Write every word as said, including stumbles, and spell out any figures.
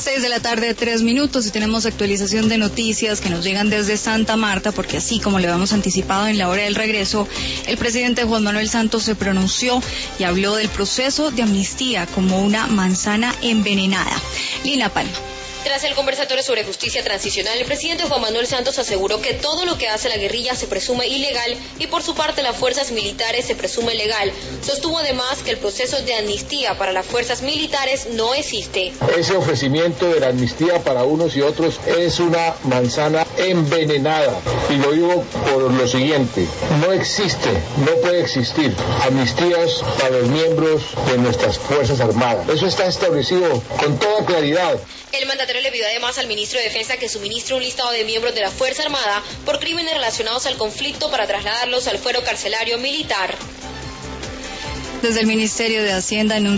Seis de la tarde, tres minutos, y tenemos actualización de noticias que nos llegan desde Santa Marta, porque así como le habíamos anticipado en la hora del regreso, el presidente Juan Manuel Santos se pronunció y habló del proceso de amnistía como una manzana envenenada. Lina Palma. Tras el conversatorio sobre justicia transicional, el presidente Juan Manuel Santos aseguró que todo lo que hace la guerrilla se presume ilegal y por su parte las fuerzas militares se presume legal. Sostuvo además que el proceso de amnistía para las fuerzas militares no existe. Ese ofrecimiento de la amnistía para unos y otros es una manzana envenenada. Y lo digo por lo siguiente: no existe, no puede existir amnistías para los miembros de nuestras Fuerzas Armadas. Eso está establecido con toda claridad. El mandatario le pidió además al ministro de Defensa que suministre un listado de miembros de la Fuerza Armada por crímenes relacionados al conflicto para trasladarlos al fuero carcelario militar. Desde el Ministerio de Hacienda